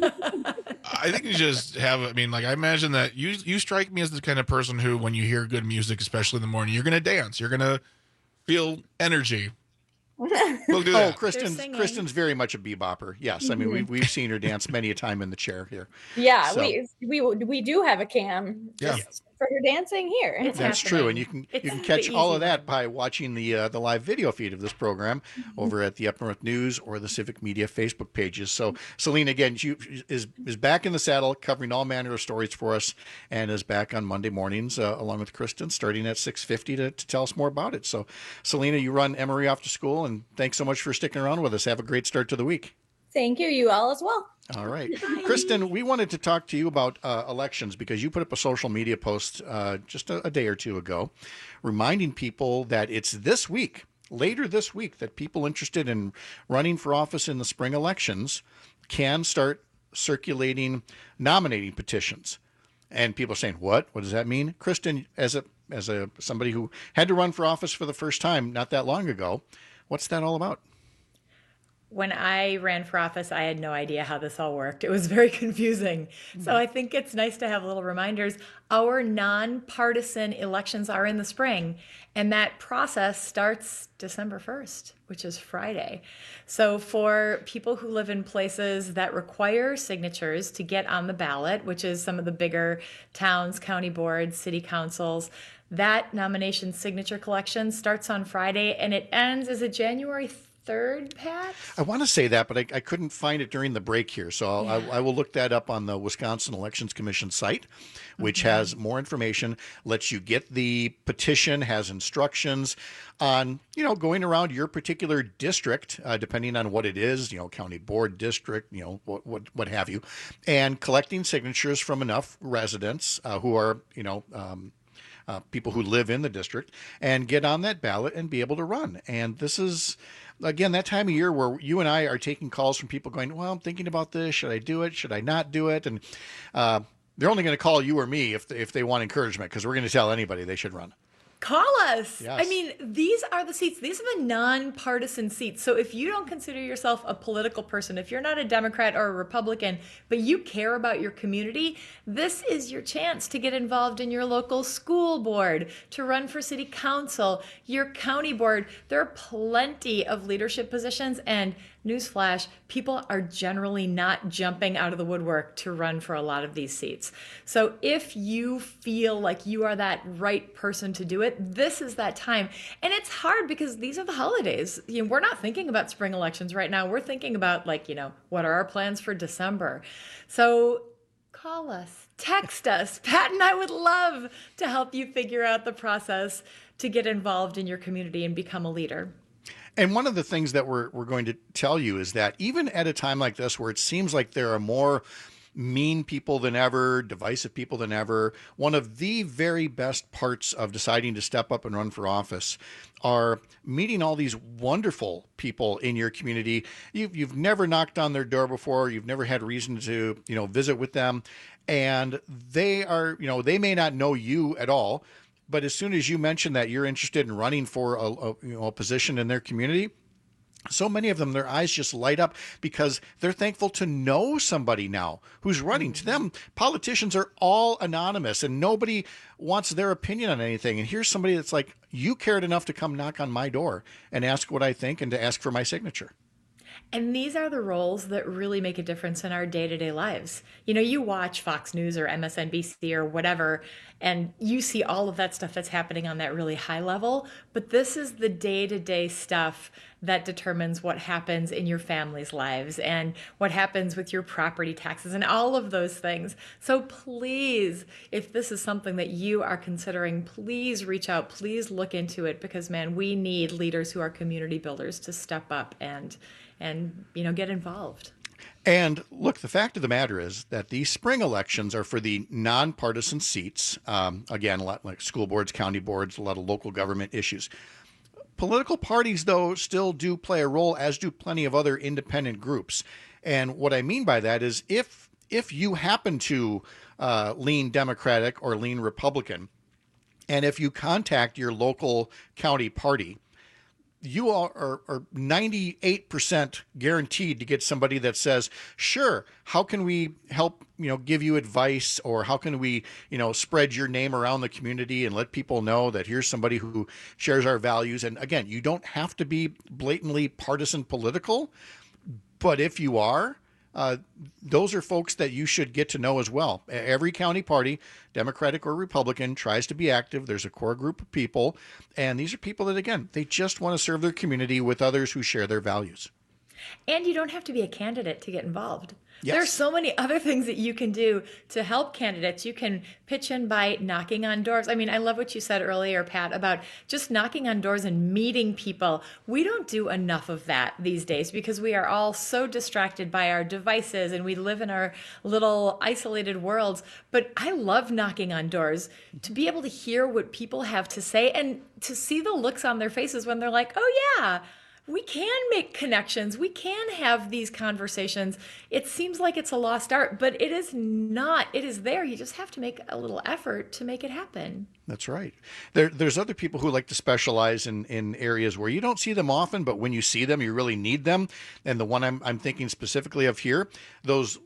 I think you just have, I imagine that you strike me as the kind of person who, when you hear good music, especially in the morning, you're going to dance. You're going to feel energy. We'll do that. Kristen's very much a bebopper. Yes. We've seen her dance many a time in the chair here. Yeah. So. We do have a cam. Yeah. For her dancing here. That's true, and you can catch all of that by watching the live video feed of this program over at the Up North News or the Civic Media Facebook pages. So Selena, again, she is back in the saddle, covering all manner of stories for us, and is back on Monday mornings along with Kristen, starting at 6:50 to tell us more about it. So, Selena, you run Emery off to school, and thanks so much for sticking around with us. Have a great start to the week. Thank you. You all as well. All right. Kristen, we wanted to talk to you about elections because you put up a social media post just a day or two ago reminding people that it's later this week, that people interested in running for office in the spring elections can start circulating nominating petitions. And people are saying, what does that mean? Kristen, as somebody who had to run for office for the first time not that long ago, what's that all about? When I ran for office, I had no idea how this all worked. It was very confusing. So I think it's nice to have little reminders. Our nonpartisan elections are in the spring, and that process starts December 1st, which is Friday. So for people who live in places that require signatures to get on the ballot, which is some of the bigger towns, county boards, city councils, that nomination signature collection starts on Friday, and it ends, is it January 3rd, Pat? I want to say that, but I couldn't find it during the break here. So I will look that up on the Wisconsin Elections Commission site, which has more information, lets you get the petition, has instructions on, going around your particular district, depending on what it is, county board district, what have you, and collecting signatures from enough residents who are, people who live in the district, and get on that ballot and be able to run. And this is, again, that time of year where you and I are taking calls from people going, well, I'm thinking about this. Should I do it? Should I not do it? And they're only going to call you or me if they want encouragement, because we're going to tell anybody they should run. Call us. Yes. These are the seats. These are the nonpartisan seats. So if you don't consider yourself a political person, if you're not a Democrat or a Republican, but you care about your community, this is your chance to get involved in your local school board, to run for city council, your county board. There are plenty of leadership positions, and newsflash, people are generally not jumping out of the woodwork to run for a lot of these seats. So if you feel like you are that right person to do it, this is that time. And it's hard because these are the holidays. We're not thinking about spring elections right now. We're thinking about what are our plans for December? So call us, text us. Pat and I would love to help you figure out the process to get involved in your community and become a leader. And one of the things that we're going to tell you is that even at a time like this, where it seems like there are more mean people than ever, divisive people than ever, one of the very best parts of deciding to step up and run for office are meeting all these wonderful people in your community. You've never knocked on their door before. You've never had reason to, visit with them. And they are, they may not know you at all, but as soon as you mention that you're interested in running for a position in their community, so many of them, their eyes just light up because they're thankful to know somebody now who's running. To them, politicians are all anonymous and nobody wants their opinion on anything. And here's somebody that's like, you cared enough to come knock on my door and ask what I think and to ask for my signature. And these are the roles that really make a difference in our day-to-day lives. You watch Fox News or MSNBC or whatever, and you see all of that stuff that's happening on that really high level. But this is the day-to-day stuff that determines what happens in your family's lives and what happens with your property taxes and all of those things. So please, if this is something that you are considering, please reach out, please look into it, because man, we need leaders who are community builders to step up and get involved. And look, the fact of the matter is that these spring elections are for the nonpartisan seats. Again, a lot like school boards, county boards, a lot of local government issues. Political parties, though, still do play a role, as do plenty of other independent groups. And what I mean by that is if you happen to lean Democratic or lean Republican, and if you contact your local county party, you are 98% guaranteed to get somebody that says, sure, how can we help, give you advice, or how can we, spread your name around the community and let people know that here's somebody who shares our values. And again, you don't have to be blatantly partisan political, but if you are, those are folks that you should get to know as well. Every county party, Democratic or Republican, tries to be active. There's a core group of people, and these are people that, again, they just want to serve their community with others who share their values. And you don't have to be a candidate to get involved. Yes. There are so many other things that you can do to help candidates. You can pitch in by knocking on doors. I mean, I love what you said earlier, Pat, about just knocking on doors and meeting people. We don't do enough of that these days because we are all so distracted by our devices and we live in our little isolated worlds. But I love knocking on doors to be able to hear what people have to say and to see the looks on their faces when they're like, oh yeah, we can make connections. We can have these conversations. It seems like it's a lost art, but it is not. It is there. You just have to make a little effort to make it happen. That's right. There's other people who like to specialize in areas where you don't see them often, but when you see them, you really need them. And the one I'm thinking specifically of here, those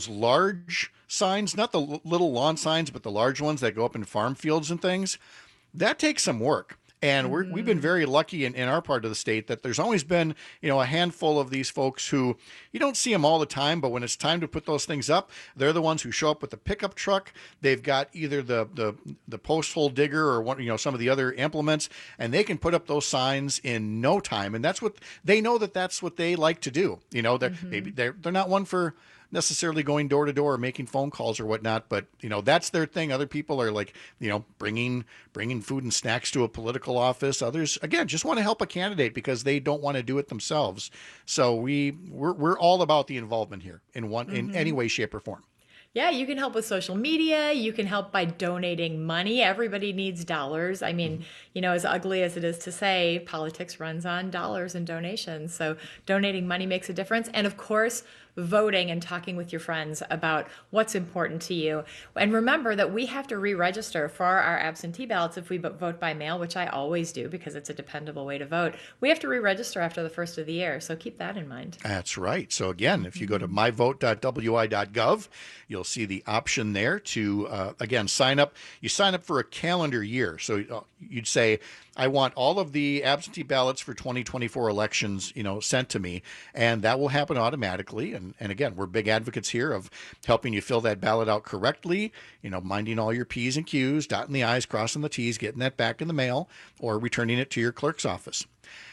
large signs, not the little lawn signs, but the large ones that go up in farm fields and things, that takes some work. And we've been very lucky in our part of the state that there's always been, a handful of these folks who you don't see them all the time, but when it's time to put those things up, they're the ones who show up with the pickup truck. They've got either the post hole digger or one, some of the other implements, and they can put up those signs in no time. And that's what they know that's what they like to do. Maybe they're not one for necessarily going door to door or making phone calls or whatnot, but that's their thing. Other people are like, bringing food and snacks to a political office. Others, again, just want to help a candidate because they don't want to do it themselves. So we're all about the involvement here in any way, shape, or form. Yeah, you can help with social media. You can help by donating money. Everybody needs dollars. I mean, as ugly as it is to say, politics runs on dollars and donations. So donating money makes a difference. And of course, voting and talking with your friends about what's important to you. And remember that we have to re-register for our absentee ballots if we vote by mail, which I always do because it's a dependable way to vote. We have to re-register after the first of the year, so keep that in mind. That's right. So again, if you go to myvote.wi.gov, you'll see the option there to, again, sign up. You sign up for a calendar year. So you'd say, I want all of the absentee ballots for 2024 elections, sent to me, and that will happen automatically. And again, we're big advocates here of helping you fill that ballot out correctly, minding all your P's and Q's, dotting the I's, crossing the T's, getting that back in the mail, or returning it to your clerk's office.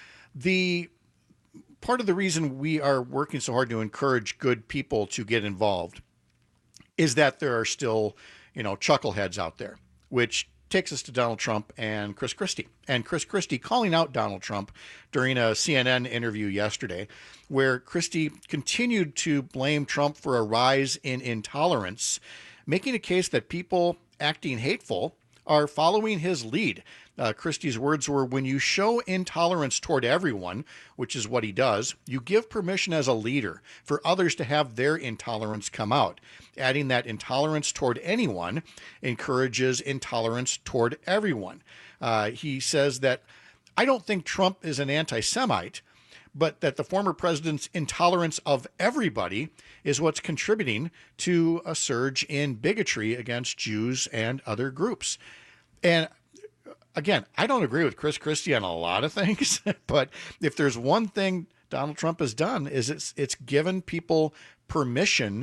The part of the reason we are working so hard to encourage good people to get involved is that there are still, chuckleheads out there, which takes us to Donald Trump and Chris Christie. And Chris Christie calling out Donald Trump during a CNN interview yesterday, where Christie continued to blame Trump for a rise in intolerance, making a case that people acting hateful are following his lead. Christie's words were, when you show intolerance toward everyone, which is what he does, you give permission as a leader for others to have their intolerance come out. Adding that intolerance toward anyone encourages intolerance toward everyone. He says that, I don't think Trump is an anti-Semite, but that the former president's intolerance of everybody is what's contributing to a surge in bigotry against Jews and other groups. And again, I don't agree with Chris Christie on a lot of things, but if there's one thing Donald Trump has done, is it's given people permission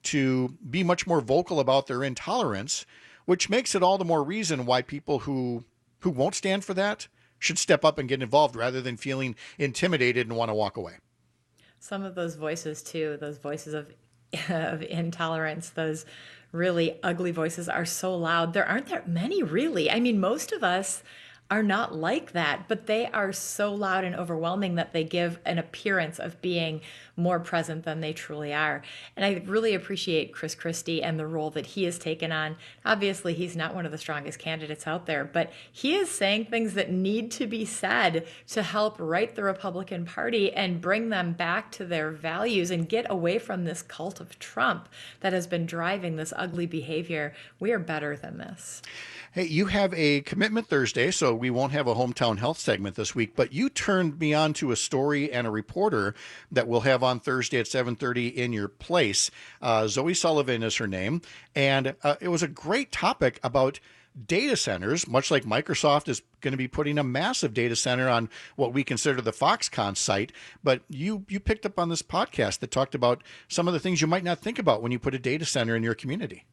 to be much more vocal about their intolerance, which makes it all the more reason why people who won't stand for that should step up and get involved rather than feeling intimidated and want to walk away. Some of those voices too, those voices of intolerance, those really ugly voices are so loud. There aren't that many, really. I mean, most of us are not like that, but they are so loud and overwhelming that they give an appearance of being more present than they truly are. And I really appreciate Chris Christie and the role that he has taken on. Obviously, he's not one of the strongest candidates out there, but he is saying things that need to be said to help right the Republican Party and bring them back to their values and get away from this cult of Trump that has been driving this ugly behavior. We are better than this. Hey, you have a commitment Thursday, so we won't have a hometown health segment this week, but you turned me on to a story and a reporter that we'll have on Thursday at 7:30 in your place. Zoe Sullivan is her name, and it was a great topic about data centers, much like Microsoft is going to be putting a massive data center on what we consider the Foxconn site. But you picked up on this podcast that talked about some of the things you might not think about when you put a data center in your community.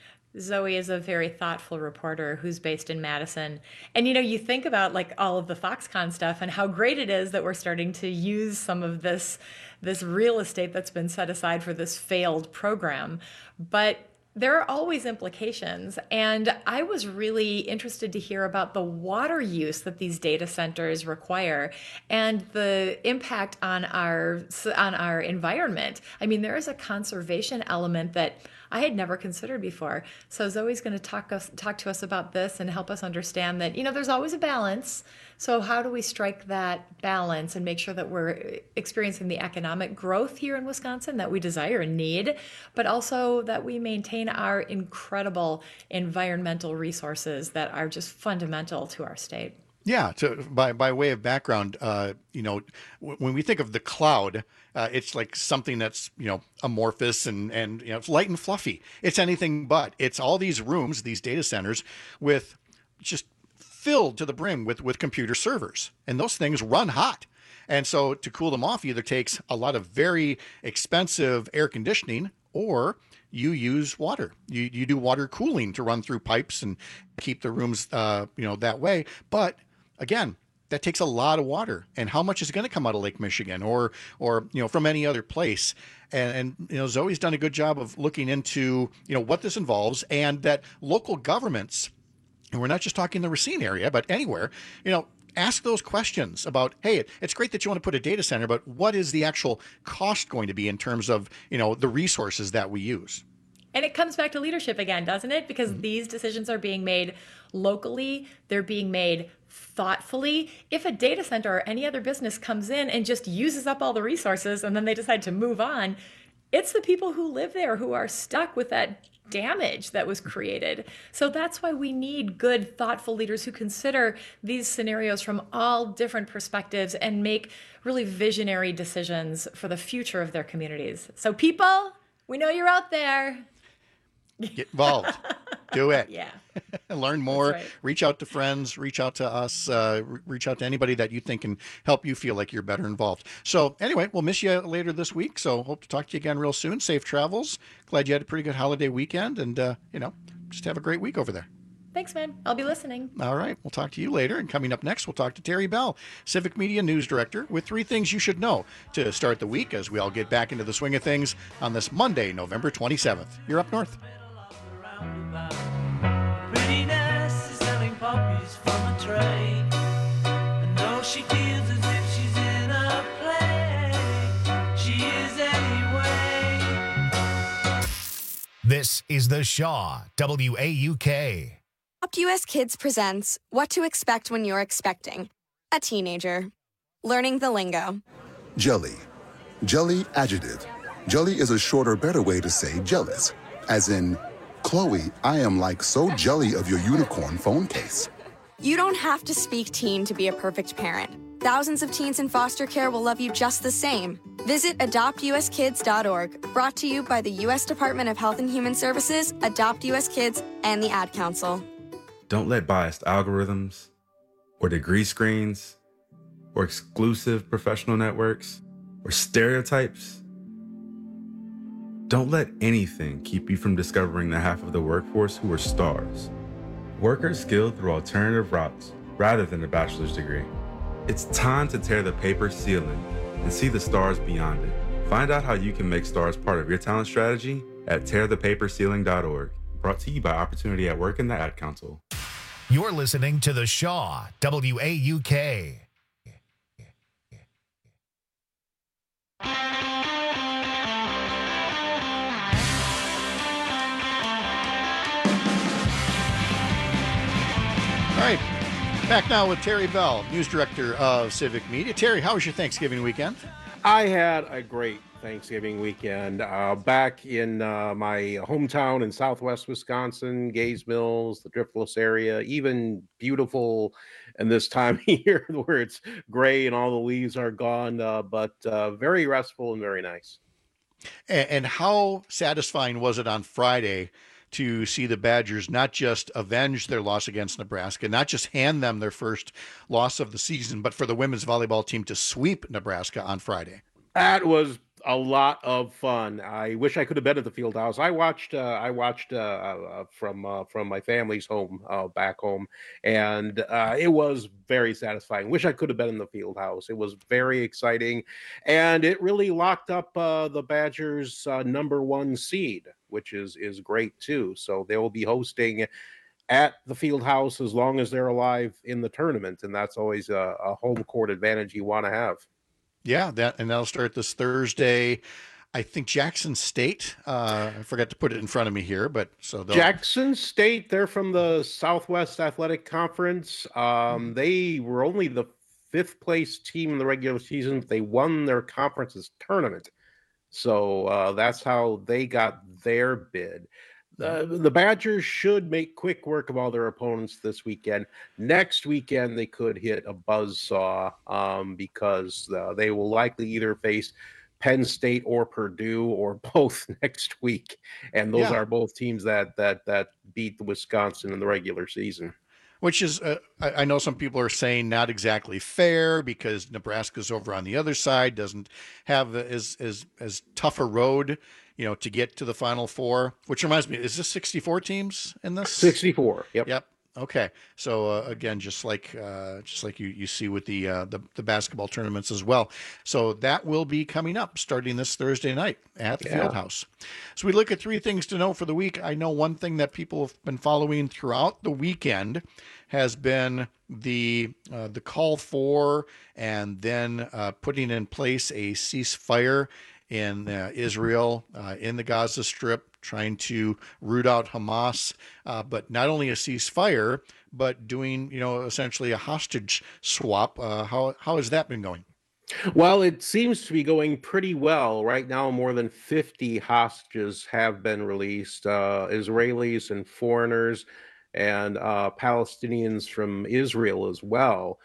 Zoe is a very thoughtful reporter who's based in Madison. And, you think about like all of the Foxconn stuff and how great it is that we're starting to use some of this real estate that's been set aside for this failed program. But there are always implications. And I was really interested to hear about the water use that these data centers require and the impact on our environment. I mean, there is a conservation element that I had never considered before. So Zoe's going to talk to us about this and help us understand that, there's always a balance. So how do we strike that balance and make sure that we're experiencing the economic growth here in Wisconsin that we desire and need, but also that we maintain our incredible environmental resources that are just fundamental to our state? Yeah, by way of background, when we think of the cloud, it's like something that's, amorphous and it's light and fluffy. It's anything but. It's all these rooms, these data centers with just filled to the brim with computer servers. And those things run hot. And so to cool them off either takes a lot of very expensive air conditioning or you use water. You do water cooling to run through pipes and keep the rooms, that way. But again, that takes a lot of water. And how much is going to come out of Lake Michigan or from any other place? And Zoe's done a good job of looking into, what this involves and that local governments, and we're not just talking the Racine area, but anywhere, ask those questions about, hey, it's great that you want to put a data center, but what is the actual cost going to be in terms of, the resources that we use? And it comes back to leadership again, doesn't it? Because these decisions are being made locally. They're being made thoughtfully. If a data center or any other business comes in and just uses up all the resources and then they decide to move on, it's the people who live there who are stuck with that damage that was created. So that's why we need good, thoughtful leaders who consider these scenarios from all different perspectives and make really visionary decisions for the future of their communities. So people, we know you're out there. Get involved. Do it. Yeah. Learn more. That's right. Reach out to friends. Reach out to us. Reach out to anybody that you think can help you feel like you're better involved. So anyway, we'll miss you later this week. So hope to talk to you again real soon. Safe travels. Glad you had a pretty good holiday weekend and, just have a great week over there. Thanks, man. I'll be listening. All right. We'll talk to you later. And coming up next, we'll talk to Terry Bell, Civic Media News Director, with 3 things you should know to start the week as we all get back into the swing of things on this Monday, November 27th. You're up north. Prettiness is selling poppies from a tray. And though she feels as if she's in a play, she is anyway. This is the Shaw, WAUK. Adopt US Kids presents What to Expect When You're Expecting a Teenager. Learning the lingo. Jelly. Jelly adjective. Jelly is a shorter, better way to say jealous. As in, Chloe, I am like so jelly of your unicorn phone case. You don't have to speak teen to be a perfect parent. Thousands of teens in foster care will love you just the same. Visit adoptuskids.org, brought to you by the U.S. Department of Health and Human Services, Adopt US Kids, and the Ad Council. Don't let biased algorithms or degree screens or exclusive professional networks or stereotypes. Don't let anything keep you from discovering the half of the workforce who are stars. Workers skilled through alternative routes rather than a bachelor's degree. It's time to tear the paper ceiling and see the stars beyond it. Find out how you can make stars part of your talent strategy at tearthepaperceiling.org. Brought to you by Opportunity at Work and the Ad Council. You're listening to the Shaw, WAUK. All right. Back now with Terry Bell, News Director of Civic Media. Terry, how was your Thanksgiving weekend? I had a great Thanksgiving weekend back in my hometown in southwest Wisconsin, Gays Mills, the Driftless area, even beautiful in this time of year where it's gray and all the leaves are gone, but very restful and very nice. And how satisfying was it on Friday to see the Badgers not just avenge their loss against Nebraska, not just hand them their first loss of the season, but for the women's volleyball team to sweep Nebraska on Friday? That was a lot of fun. I wish I could have been at the field house. I watched from my family's home back home, and it was very satisfying. Wish I could have been in the field house. It was very exciting, and it really locked up the Badgers' #1 seed, which is great too. So they will be hosting at the field house as long as they're alive in the tournament, and that's always a home court advantage you want to have. Yeah, that'll start this Thursday. I think Jackson State. I forgot to put it in front of me here, but Jackson State. They're from the Southwest Athletic Conference. They were only the 5th place team in the regular season. They won their conference's tournament, so that's how they got their bid. The Badgers should make quick work of all their opponents this weekend. Next weekend, they could hit a buzzsaw because they will likely either face Penn State or Purdue or both next week. And those are both teams that beat Wisconsin in the regular season. Which is, I know some people are saying not exactly fair because Nebraska's over on the other side, doesn't have as tough a road, to get to the Final Four. Which reminds me, is this 64 teams in this? 64. Yep. Okay. So again, just like you see with the basketball tournaments as well. So that will be coming up starting this Thursday night at the Fieldhouse. So we look at 3 things to know for the week. I know one thing that people have been following throughout the weekend has been the call for and then putting in place a ceasefire in Israel, in the Gaza Strip, trying to root out Hamas, but not only a ceasefire, but doing, essentially a hostage swap. How has that been going? Well, it seems to be going pretty well. Right now, more than 50 hostages have been released, Israelis and foreigners, and Palestinians from Israel as well.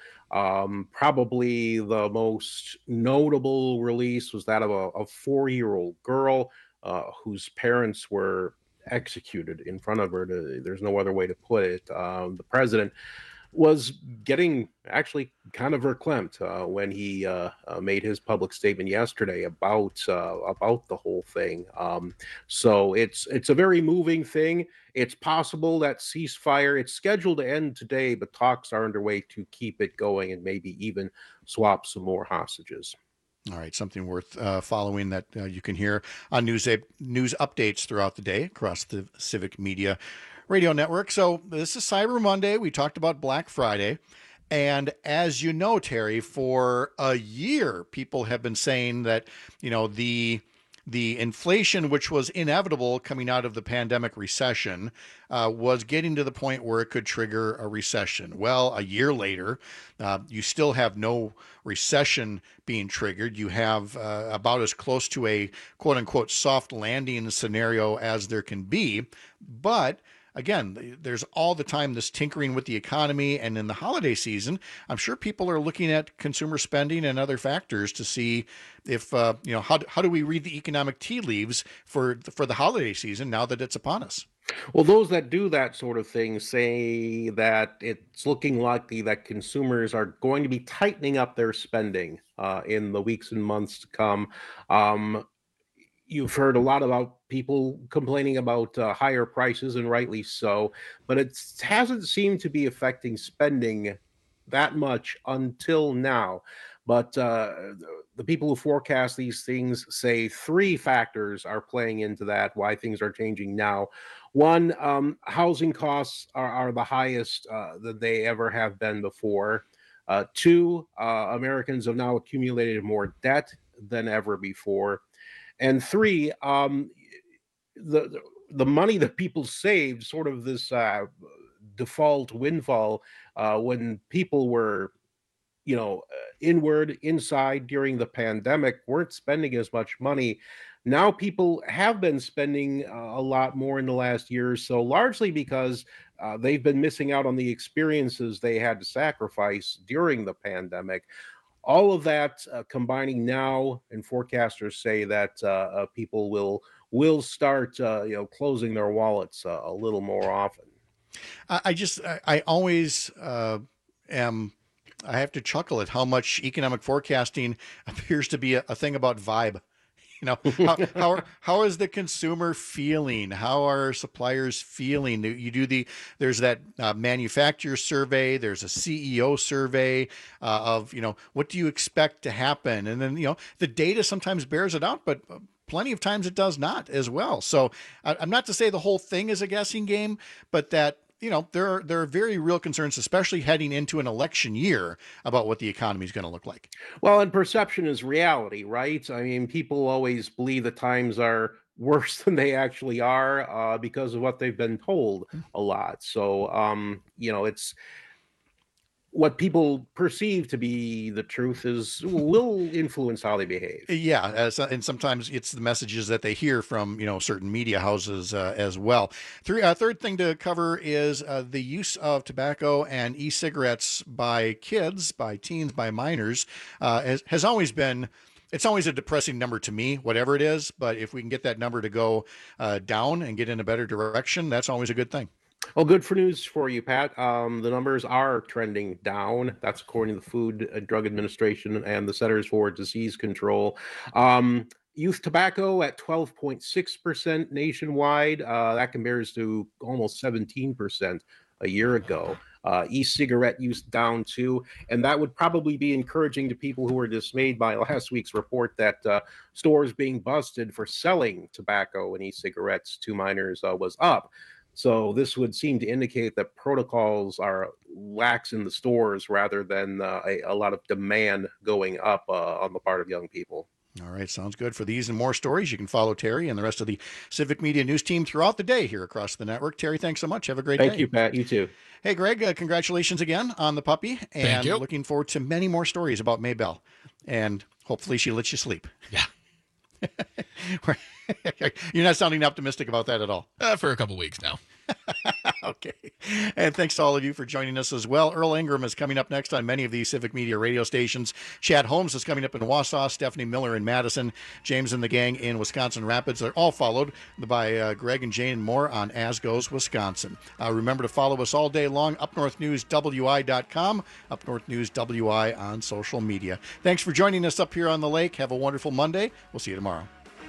Probably the most notable release was that of a 4-year-old girl whose parents were executed in front of her. There's no other way to put it. The president was getting actually kind of verklempt when he made his public statement yesterday about the whole thing. So it's a very moving thing. It's possible that ceasefire, it's scheduled to end today, but talks are underway to keep it going and maybe even swap some more hostages. All right, something worth following that you can hear on news updates throughout the day across the Civic Media Radio Network. So this is Cyber Monday. We talked about Black Friday. And as you know, Terry, for a year, people have been saying that, the inflation, which was inevitable coming out of the pandemic recession, was getting to the point where it could trigger a recession. Well, a year later, you still have no recession being triggered. You have about as close to a quote unquote soft landing scenario as there can be. But again, there's all the time this tinkering with the economy, and in the holiday season, I'm sure people are looking at consumer spending and other factors to see if how do we read the economic tea leaves for the holiday season now that it's upon us. Well, those that do that sort of thing say that it's looking likely that consumers are going to be tightening up their spending in the weeks and months to come. You've heard a lot about people complaining about higher prices, and rightly so, but it hasn't seemed to be affecting spending that much until now. But the people who forecast these things say three factors are playing into that, why things are changing now. One, housing costs are the highest that they ever have been before. Two, Americans have now accumulated more debt than ever before. And three, the money that people saved, sort of this default windfall, when people were, inside during the pandemic, weren't spending as much money. Now people have been spending a lot more in the last year or so, largely because they've been missing out on the experiences they had to sacrifice during the pandemic. All of that combining now, and forecasters say that people will start, closing their wallets a little more often. I always I have to chuckle at how much economic forecasting appears to be a thing about vibe. How is the consumer feeling? How are suppliers feeling? There's that manufacturer survey. There's a CEO survey of, what do you expect to happen? And then, the data sometimes bears it out, but plenty of times it does not as well. So I'm not to say the whole thing is a guessing game, but that, there are very real concerns, especially heading into an election year, about what the economy is going to look like. Well, and perception is reality, right? I mean, people always believe the times are worse than they actually are because of what they've been told a lot. So, it's what people perceive to be the truth will influence how they behave. Yeah, and sometimes it's the messages that they hear from certain media houses as well. Third thing to cover is the use of tobacco and e-cigarettes by kids, by teens, by minors has always been. It's always a depressing number to me, whatever it is. But if we can get that number to go down and get in a better direction, that's always a good thing. Well, good news for you, Pat. The numbers are trending down. That's according to the Food and Drug Administration and the Centers for Disease Control. Youth tobacco at 12.6% nationwide. That compares to almost 17% a year ago. E-cigarette use down too, and that would probably be encouraging to people who were dismayed by last week's report that stores being busted for selling tobacco and e-cigarettes to minors was up. So this would seem to indicate that protocols are lax in the stores rather than a lot of demand going up on the part of young people. All right, sounds good. For these and more stories, you can follow Terry and the rest of the Civic Media News team throughout the day here across the network. Terry, thanks so much. Have a great day. Thank you, Pat. You too. Hey, Greg, congratulations again on the puppy. And Thank you. Looking forward to many more stories about Maybelle. And hopefully she lets you sleep. Yeah. You're not sounding optimistic about that at all. For a couple weeks now. Okay. And thanks to all of you for joining us as well. Earl Ingram is coming up next on many of these Civic Media radio stations. Chad Holmes is coming up in Wausau, Stephanie Miller in Madison, James and the gang in Wisconsin Rapids. They're all followed by Greg and Jane Moore on As Goes Wisconsin. Remember to follow us all day long, upnorthnewswi.com, Up North News WI on social media. Thanks for joining us up here on the lake. Have a wonderful Monday. We'll see you tomorrow.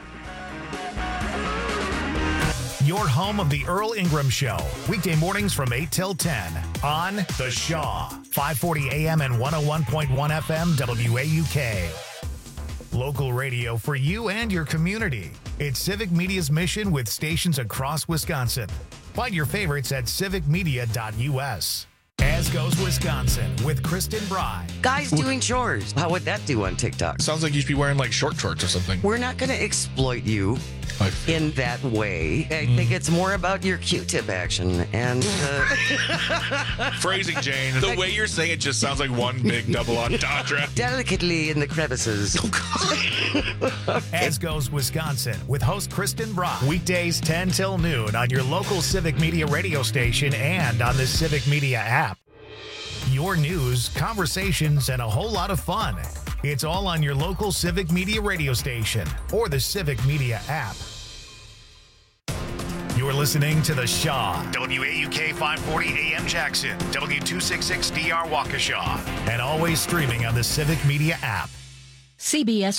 Your home of the Earl Ingram Show. Weekday mornings from 8 till 10 on The Shaw. 540 AM and 101.1 FM WAUK. Local radio for you and your community. It's Civic Media's mission with stations across Wisconsin. Find your favorites at civicmedia.us. As Goes Wisconsin with Kristen Bry. Guys doing chores. How would that do on TikTok? Sounds like you should be wearing like short shorts or something. We're not going to exploit you in that way. I think it's more about your Q-tip action and phrasing, Jane. The way you're saying it just sounds like one big double entendre. Delicately in the crevices. As Goes Wisconsin with host Kristen Bry. Weekdays 10 till noon on your local Civic Media radio station and on the Civic Media app. Your news, conversations, and a whole lot of fun. It's all on your local Civic Media radio station or the Civic Media app. You're listening to The Shaw, WAUK 540 AM Jackson, W266DR Waukesha, and always streaming on the Civic Media app. CBS